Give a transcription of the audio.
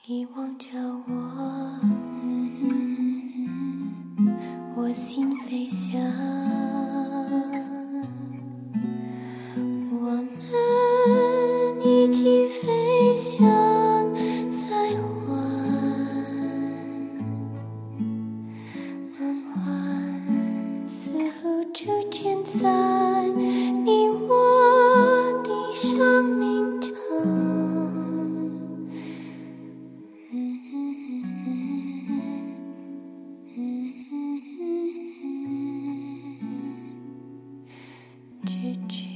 遗忘着我，我心飞翔，我们一起飞翔在幻梦幻似乎逐渐在你我的生命中句句